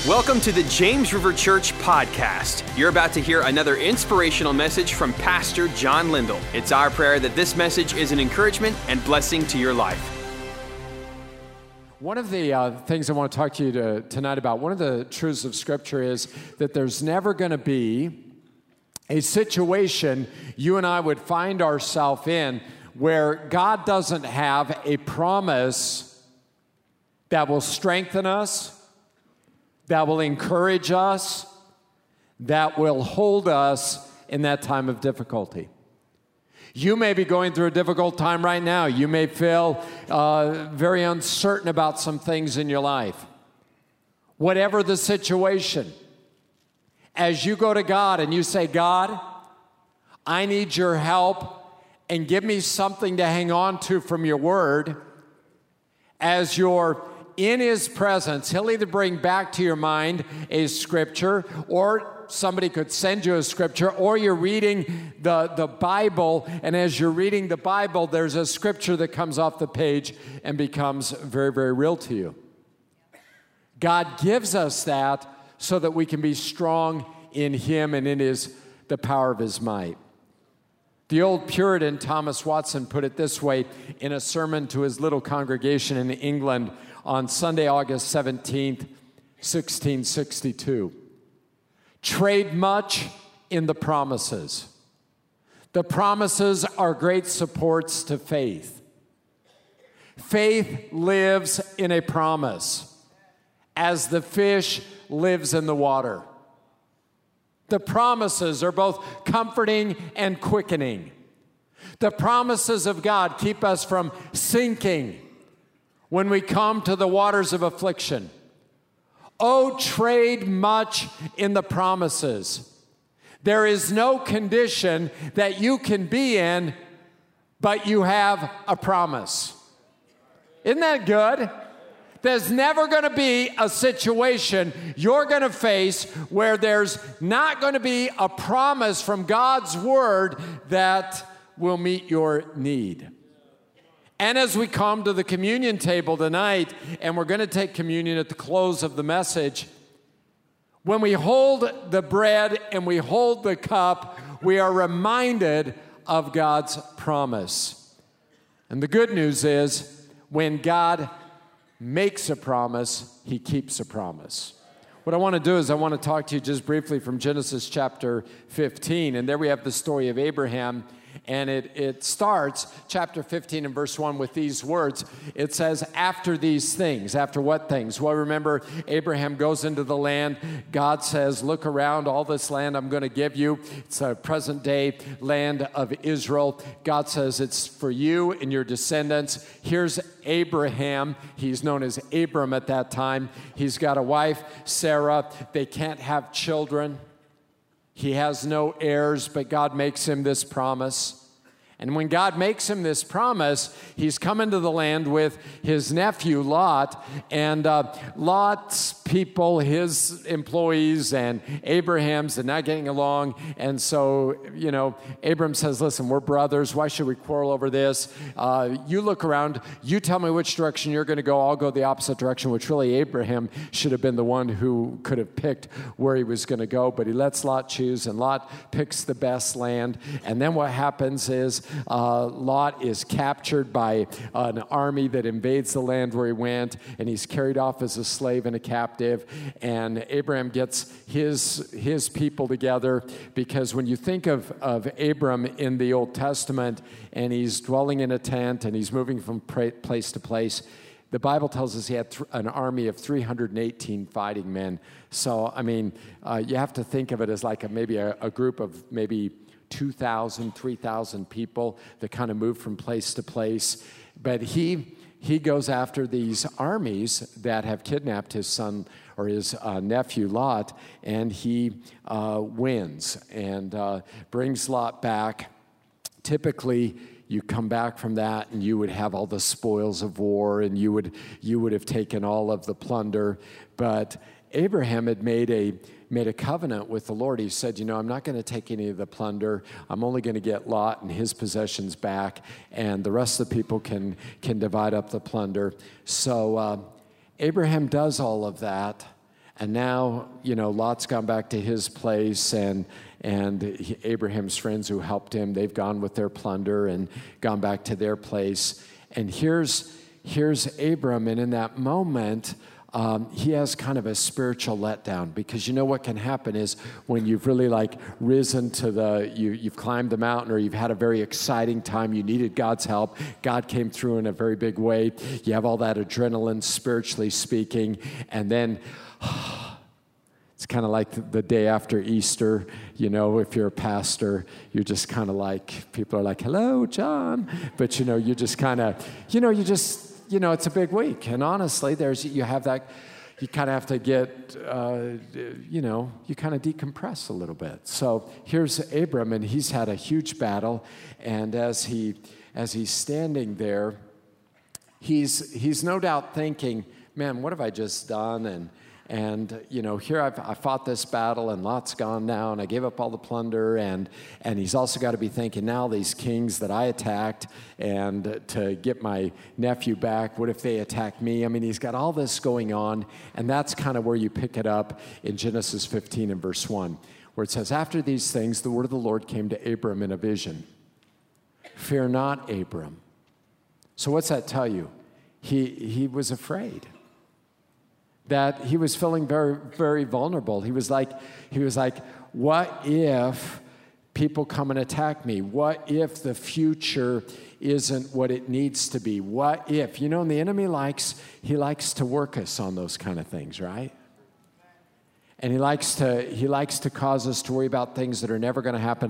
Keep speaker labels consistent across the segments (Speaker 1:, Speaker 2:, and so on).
Speaker 1: Welcome to the James River Church podcast. You're about to hear another inspirational message from Pastor John Lindell. It's our prayer that this message is an encouragement and blessing to your life.
Speaker 2: One of the things I want to talk to you tonight about, one of the truths of Scripture is that there's never going to be a situation you and I would find ourselves in where God doesn't have a promise that will strengthen us, that will encourage us, that will hold us in that time of difficulty. You may be going through a difficult time right now. You may feel very uncertain about some things in your life. Whatever the situation, as you go to God and you say, God, I need your help and give me something to hang on to from your word, as you're in his presence, he'll either bring back to your mind a scripture, or somebody could send you a scripture, or you're reading the Bible, and as you're reading the Bible, there's a scripture that comes off the page and becomes very, very real to you. God gives us that so that we can be strong in him and in the power of his might. The old Puritan Thomas Watson put it this way in a sermon to his little congregation in England on Sunday, August 17th, 1662. Trade much in the promises. The promises are great supports to faith. Faith lives in a promise, as the fish lives in the water. The promises are both comforting and quickening. The promises of God keep us from sinking when we come to the waters of affliction. Oh, trade much in the promises. There is no condition that you can be in, but you have a promise. Isn't that good? There's never going to be a situation you're going to face where there's not going to be a promise from God's word that will meet your need. And as we come to the communion table tonight, and we're going to take communion at the close of the message, when we hold the bread and we hold the cup, we are reminded of God's promise. And the good news is, when God makes a promise, he keeps a promise. What I want to do is I want to talk to you just briefly from Genesis chapter 15. And there we have the story of Abraham. And it starts, chapter 15 and verse 1, with these words. It says, after these things. After what things? Well, remember, Abraham goes into the land. God says, look around, all this land I'm going to give you. It's a present-day land of Israel. God says, it's for you and your descendants. Here's Abraham. He's known as Abram at that time. He's got a wife, Sarah. They can't have children. He has no heirs, but God makes him this promise. And when God makes him this promise, he's come into the land with his nephew Lot, and Lot's people, his employees, and Abraham's, are not getting along. And so, Abram says, listen, we're brothers. Why should we quarrel over this? You look around. You tell me which direction you're going to go. I'll go the opposite direction, which really Abraham should have been the one who could have picked where he was going to go. But he lets Lot choose, and Lot picks the best land. And then what happens is, Lot is captured by an army that invades the land where he went, and he's carried off as a slave and a captive. And Abraham gets his people together, because when you think of Abram in the Old Testament, and he's dwelling in a tent and he's moving from place to place, the Bible tells us he had an army of 318 fighting men. So, you have to think of it as like maybe a group of maybe 2,000, 3,000 people that kind of move from place to place. But he goes after these armies that have kidnapped his son or his nephew Lot, and he wins and brings Lot back. Typically, you come back from that and you would have all the spoils of war, and you would have taken all of the plunder. But Abraham had made a covenant with the Lord. He said, I'm not going to take any of the plunder. I'm only going to get Lot and his possessions back, and the rest of the people can divide up the plunder. So Abraham does all of that, And now, Lot's gone back to his place, and Abraham's friends who helped him, they've gone with their plunder and gone back to their place. And here's Abram, and in that moment, he has kind of a spiritual letdown, because what can happen is when you've really risen to you've climbed the mountain, or you've had a very exciting time, you needed God's help, God came through in a very big way, you have all that adrenaline, spiritually speaking, and then it's kind of like the day after Easter, if you're a pastor, you're just kind of people are like, hello, John, but you're just kind of, it's a big week, and honestly, you kind of have to get, you kind of decompress a little bit. So here's Abram, and he's had a huge battle, and as he's standing there, he's no doubt thinking, man, what have I just done? And here I fought this battle, and Lot's gone now, and I gave up all the plunder, and he's also got to be thinking, now these kings that I attacked, and to get my nephew back, what if they attack me? I mean, he's got all this going on, and that's kind of where you pick it up in Genesis 15 and verse 1, where it says, after these things, the word of the Lord came to Abram in a vision. Fear not, Abram. So what's that tell you? He was afraid. That he was feeling very, very vulnerable. He was like, what if people come and attack me? What if the future isn't what it needs to be? What if, and the enemy likes to work us on those kind of things, right? And he likes to cause us to worry about things that are never going to happen.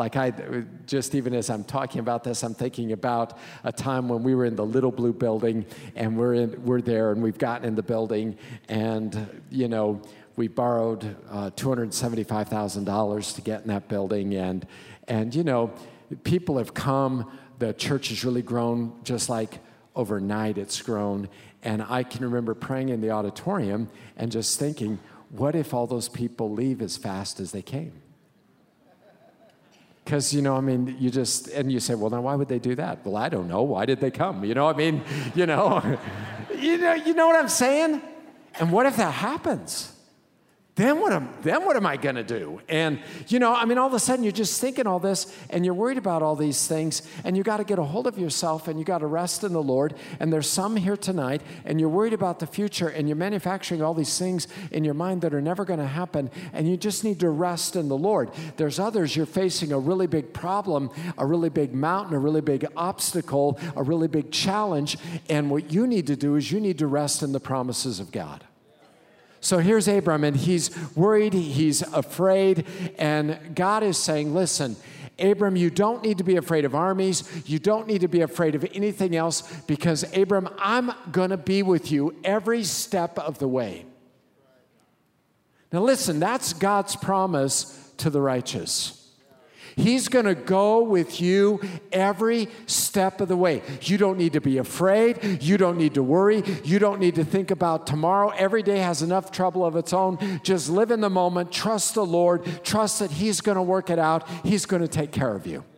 Speaker 2: Even as I'm talking about this, I'm thinking about a time when we were in the Little Blue building, and we're there, and we've gotten in the building, and we borrowed $275,000 to get in that building, and people have come. The church has really grown, just like overnight it's grown. And I can remember praying in the auditorium and just thinking, what if all those people leave as fast as they came? Because, you say, well, now why would they do that? Well, I don't know. Why did they come? You know what I'm saying? And what if that happens? Then what am I going to do? And, all of a sudden you're just thinking all this, and you're worried about all these things, and you got to get a hold of yourself, and you got to rest in the Lord. And there's some here tonight, and you're worried about the future, and you're manufacturing all these things in your mind that are never going to happen, and you just need to rest in the Lord. There's others, you're facing a really big problem, a really big mountain, a really big obstacle, a really big challenge, and what you need to do is you need to rest in the promises of God. So here's Abram, and he's worried, he's afraid, and God is saying, listen, Abram, you don't need to be afraid of armies. You don't need to be afraid of anything else, because, Abram, I'm going to be with you every step of the way. Now listen, that's God's promise to the righteous. He's going to go with you every step of the way. You don't need to be afraid. You don't need to worry. You don't need to think about tomorrow. Every day has enough trouble of its own. Just live in the moment. Trust the Lord. Trust that He's going to work it out. He's going to take care of you.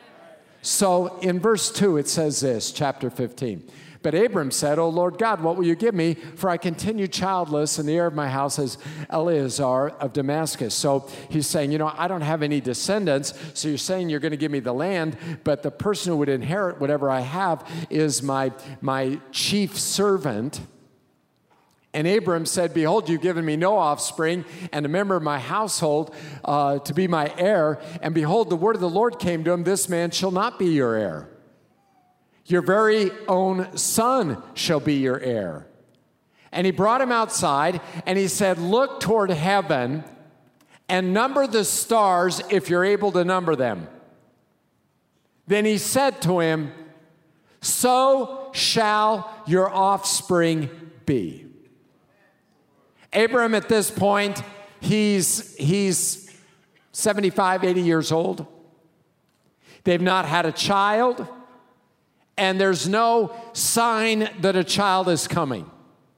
Speaker 2: So in verse 2, it says this, chapter 15. But Abram said, O Lord God, what will you give me? For I continue childless, and the heir of my house is Eleazar of Damascus. So he's saying, I don't have any descendants, so you're saying you're going to give me the land, but the person who would inherit whatever I have is my chief servant. And Abram said, behold, you've given me no offspring, and a member of my household to be my heir. And behold, the word of the Lord came to him, this man shall not be your heir. Your very own son shall be your heir. And he brought him outside, and he said, look toward heaven and number the stars if you're able to number them. Then he said to him, so shall your offspring be. Abram, at this point, he's 75, 80 years old. They've not had a child. And there's no sign that a child is coming,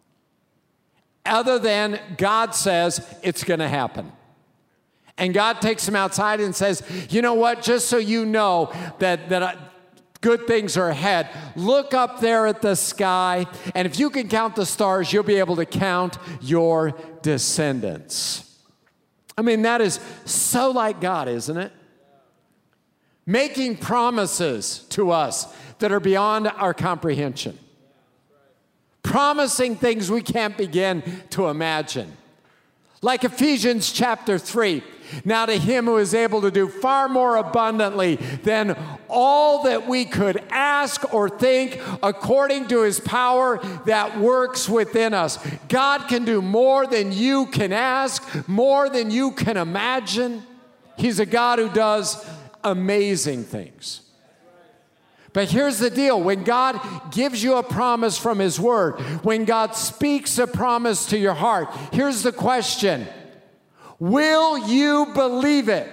Speaker 2: other than God says it's going to happen. And God takes him outside and says, you know what, just so you know that Good things are ahead. Look up there at the sky, and if you can count the stars, you'll be able to count your descendants. I mean, that is so like God, isn't it? Making promises to us that are beyond our comprehension. Promising things we can't begin to imagine. Like Ephesians chapter 3. Now to him who is able to do far more abundantly than all that we could ask or think, according to his power that works within us. God can do more than you can ask, more than you can imagine. He's a God who does amazing things. But here's the deal. When God gives you a promise from his word, when God speaks a promise to your heart, here's the question. Will you believe it?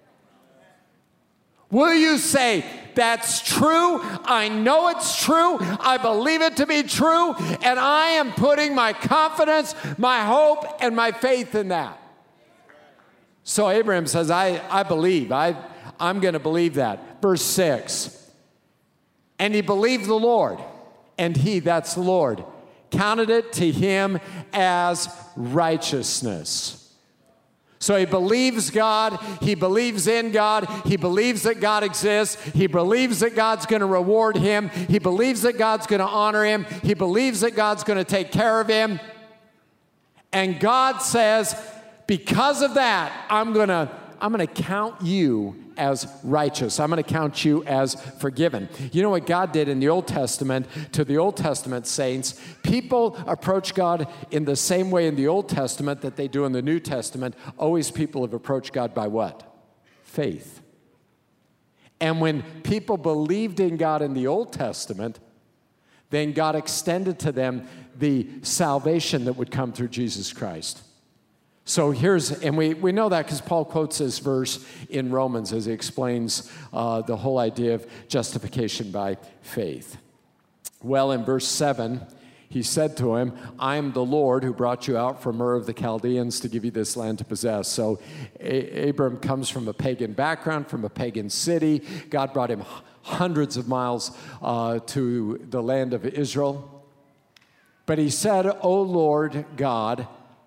Speaker 2: Will you say, that's true, I know it's true, I believe it to be true, and I am putting my confidence, my hope, and my faith in that? So Abraham says, I believe, I'm going to believe that. Verse 6, and he believed the Lord, and he, that's the Lord, counted it to him as righteousness. So he believes God, he believes in God, he believes that God exists, he believes that God's going to reward him, he believes that God's going to honor him, he believes that God's going to take care of him. And God says, because of that, I'm going to count you as righteous. I'm going to count you as forgiven. You know what God did in the Old Testament to the Old Testament saints? People approach God in the same way in the Old Testament that they do in the New Testament. Always people have approached God by what? Faith. And when people believed in God in the Old Testament, then God extended to them the salvation that would come through Jesus Christ. So we know that because Paul quotes this verse in Romans as he explains the whole idea of justification by faith. Well, in verse 7, he said to him, I am the Lord who brought you out from Ur of the Chaldeans to give you this land to possess. So Abram comes from a pagan background, from a pagan city. God brought him hundreds of miles to the land of Israel. But he said, O Lord God,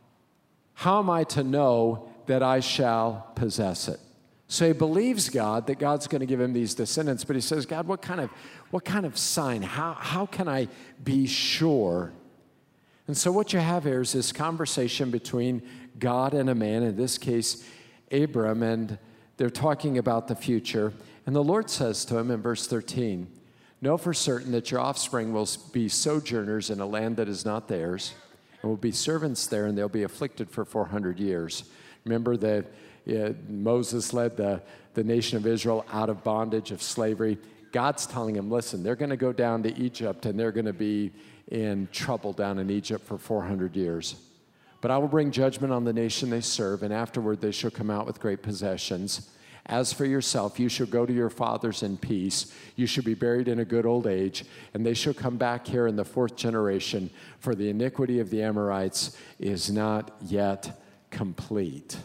Speaker 2: how am I to know that I shall possess it? So he believes God, that God's going to give him these descendants, but he says, God, what kind of sign? How can I be sure? And so what you have here is this conversation between God and a man, in this case, Abram, and they're talking about the future. And the Lord says to him in verse 13, know for certain that your offspring will be sojourners in a land that is not theirs, and will be servants there, and they'll be afflicted for 400 years. Remember that Moses led the nation of Israel out of bondage, of slavery. God's telling him, listen, they're going to go down to Egypt, and they're going to be in trouble down in Egypt for 400 years. But I will bring judgment on the nation they serve, and afterward they shall come out with great possessions. As for yourself, you shall go to your fathers in peace. You shall be buried in a good old age, and they shall come back here in the 4th generation, for the iniquity of the Amorites is not yet complete.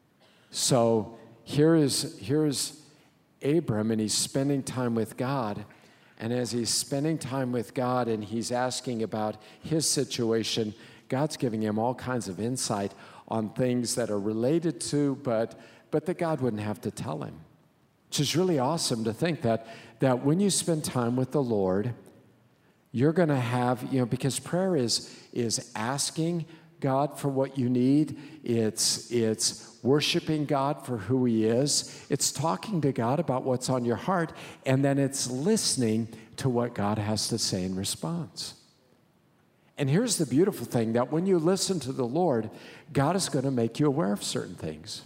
Speaker 2: So here is Abram, and he's spending time with God. And as he's spending time with God and he's asking about his situation, God's giving him all kinds of insight on things that are related to, but that God wouldn't have to tell him. Which is really awesome to think that when you spend time with the Lord, you're going to have, because prayer is asking God for what you need. It's worshiping God for who he is. It's talking to God about what's on your heart, and then it's listening to what God has to say in response. And here's the beautiful thing, that when you listen to the Lord, God is going to make you aware of certain things.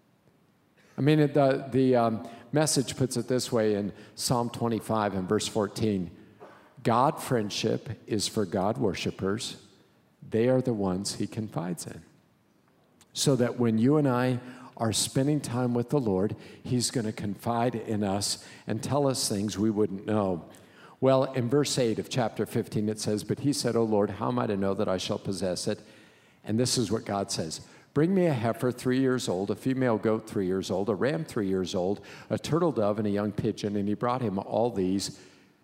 Speaker 2: I mean, the Message puts it this way in Psalm 25 and verse 14. God friendship is for God worshipers. They are the ones he confides in. So that when you and I are spending time with the Lord, he's going to confide in us and tell us things we wouldn't know. Well, in verse 8 of chapter 15, it says, but he said, O Lord, how am I to know that I shall possess it? And this is what God says. bring me a heifer 3 years old, a female goat 3 years old, a ram 3 years old, a turtle dove, and a young pigeon. And he brought him all these,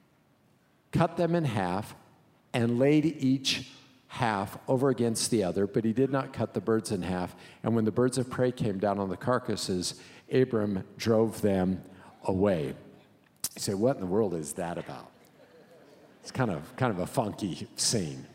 Speaker 2: cut them in half, and laid each half over against the other, but he did not cut the birds in half. And when the birds of prey came down on the carcasses, Abram drove them away. You say, what in the world is that about? It's kind of a funky scene.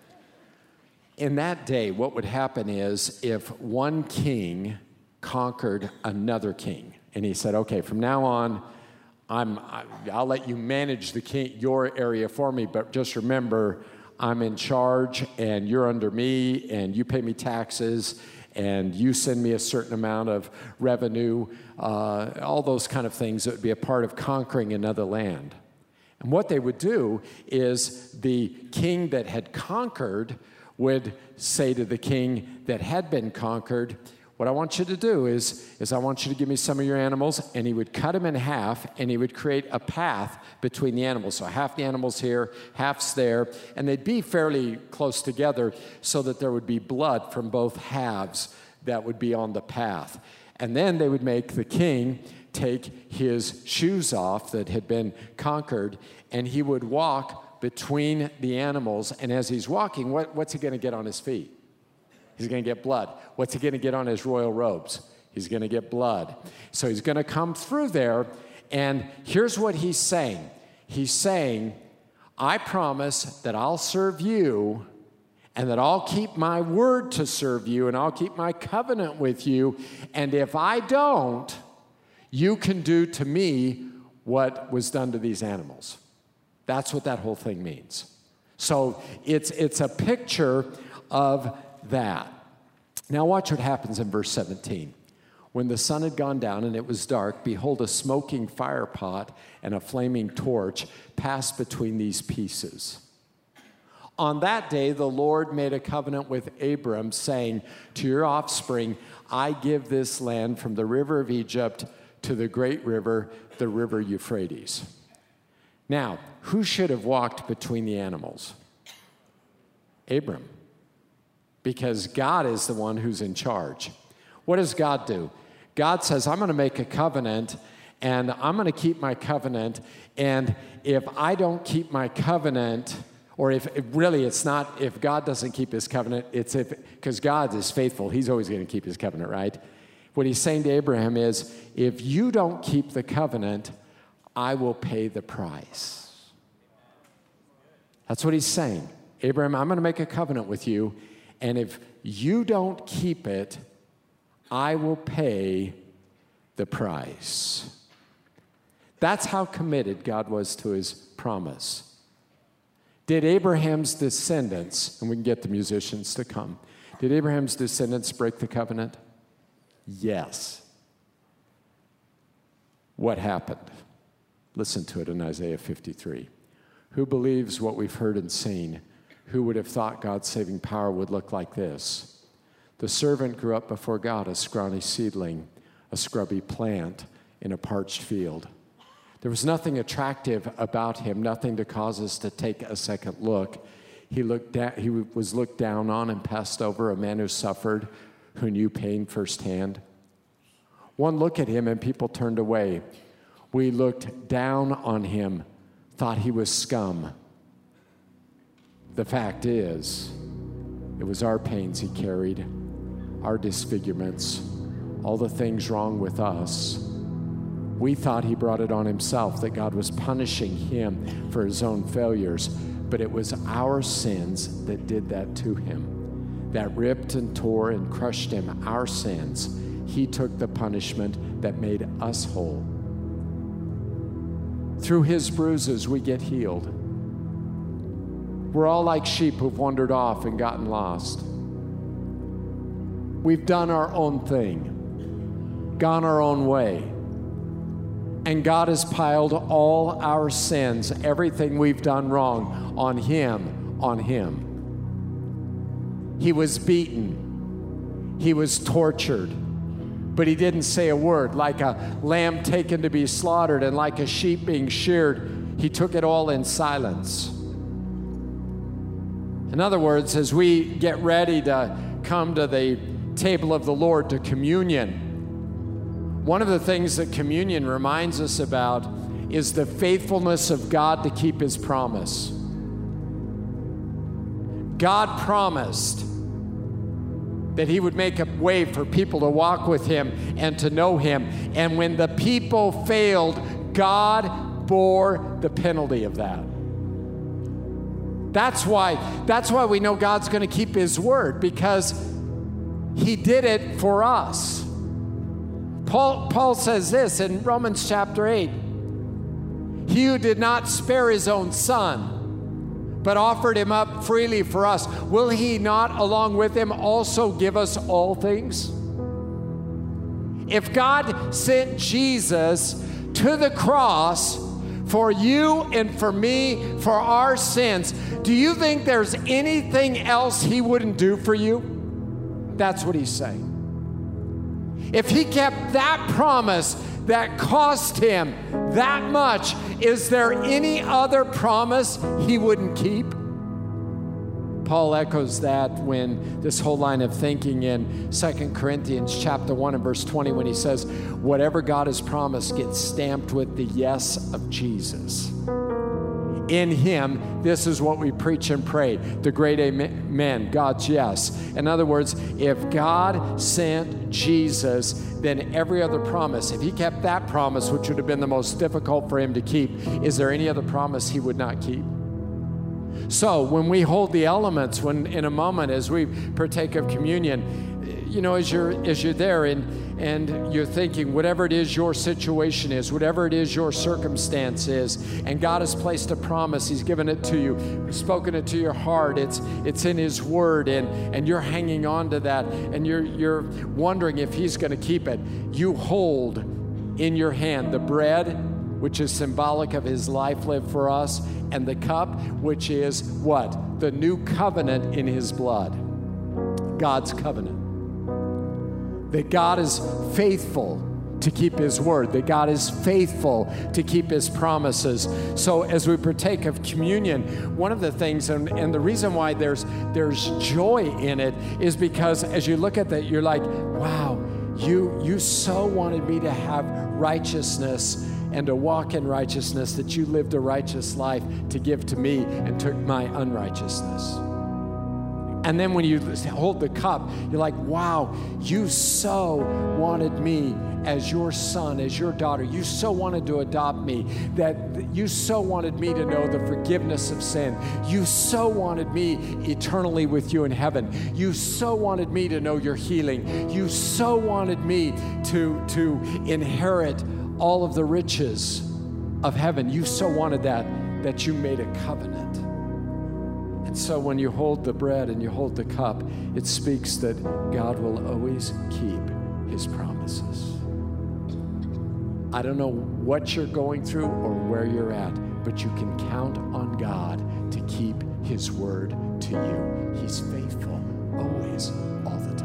Speaker 2: In that day, what would happen is if one king conquered another king, and he said, okay, from now on, I'll let you manage your area for me, but just remember, I'm in charge, and you're under me, and you pay me taxes, and you send me a certain amount of revenue, all those kind of things that would be a part of conquering another land. And what they would do is the king that had conquered would say to the king that had been conquered, what I want you to do is I want you to give me some of your animals, and he would cut them in half, and he would create a path between the animals. So half the animals here, half's there, and they'd be fairly close together so that there would be blood from both halves that would be on the path. And then they would make the king take his shoes off that had been conquered, and he would walk between the animals, and as he's walking, what's he going to get on his feet? He's going to get blood. What's he going to get on his royal robes? He's going to get blood. So he's going to come through there, and here's what he's saying. He's saying, I promise that I'll serve you, and that I'll keep my word to serve you, and I'll keep my covenant with you, and if I don't, you can do to me what was done to these animals. That's what that whole thing means. So it's a picture of that. Now watch what happens in verse 17. When the sun had gone down and it was dark, behold, a smoking fire pot and a flaming torch passed between these pieces. On that day, the Lord made a covenant with Abram, saying, to your offspring, I give this land from the river of Egypt to the great river, the river Euphrates. Now, who should have walked between the animals? Abram. Because God is the one who's in charge. What does God do? God says, I'm going to make a covenant, and I'm going to keep my covenant, and if I don't keep my covenant, or if God doesn't keep his covenant, because God is faithful, he's always going to keep his covenant, right? What he's saying to Abraham is, if you don't keep the covenant, I will pay the price. That's what he's saying. Abraham, I'm going to make a covenant with you, and if you don't keep it, I will pay the price. That's how committed God was to his promise. Did Abraham's descendants, and we can get the musicians to come, did Abraham's descendants break the covenant? Yes. What happened? Listen to it in Isaiah 53. Who believes what we've heard and seen? Who would have thought God's saving power would look like this? The servant grew up before God, a scrawny seedling, a scrubby plant in a parched field. There was nothing attractive about him, nothing to cause us to take a second look. He was looked down on and passed over, a man who suffered, who knew pain firsthand. One look at him and people turned away. We looked down on him, thought he was scum. The fact is, it was our pains he carried, our disfigurements, all the things wrong with us. We thought he brought it on himself, that God was punishing him for his own failures, but it was our sins that did that to him, that ripped and tore and crushed him, our sins. He took the punishment that made us whole. Through his bruises, we get healed. We're all like sheep who've wandered off and gotten lost. We've done our own thing, gone our own way. And God has piled all our sins, everything we've done wrong, on him. He was beaten. He was tortured. But he didn't say a word. Like a lamb taken to be slaughtered and like a sheep being sheared, he took it all in silence. In other words, as we get ready to come to the table of the Lord, to communion. One of the things that communion reminds us about is the faithfulness of God to keep his promise. God promised that he would make a way for people to walk with him and to know him. And when the people failed, God bore the penalty of that. That's why we know God's going to keep his word, because he did it for us. Paul says this in Romans chapter 8. He who did not spare his own son, but offered him up freely for us, will he not along with him also give us all things? If God sent Jesus to the cross for you and for me, for our sins, do you think there's anything else he wouldn't do for you? That's what he's saying. If he kept that promise that cost him that much, is there any other promise he wouldn't keep? Paul echoes that when this whole line of thinking in 2 Corinthians chapter 1 and verse 20, when he says, whatever God has promised gets stamped with the yes of Jesus. In him, this is what we preach and pray, the great amen, God's yes. In other words, if God sent Jesus, then every other promise, if he kept that promise, which would have been the most difficult for him to keep, is there any other promise he would not keep? So when we hold the elements, when in a moment as we partake of communion, you know, as you're there and you're thinking, whatever it is your situation is, whatever it is your circumstance is, and God has placed a promise, he's given it to you, he's spoken it to your heart, it's in his word, and you're hanging on to that, and you're wondering if he's going to keep it. You hold in your hand the bread, which is symbolic of his life lived for us, and the cup, which is what? The new covenant in his blood. God's covenant. That God is faithful to keep his word, that God is faithful to keep his promises. So as we partake of communion, one of the things, and the reason why there's joy in it, is because as you look at that, you're like, wow, you so wanted me to have righteousness and to walk in righteousness, that you lived a righteous life to give to me and took my unrighteousness. And then when you hold the cup, you're like, wow, you so wanted me as your son, as your daughter. You so wanted to adopt me, that you so wanted me to know the forgiveness of sin. You so wanted me eternally with you in heaven. You so wanted me to know your healing. You so wanted me to inherit all of the riches of heaven. You so wanted that you made a covenant. And so when you hold the bread and you hold the cup, it speaks that God will always keep his promises. I don't know what you're going through or where you're at, but you can count on God to keep his word to you. He's faithful, always, all the time.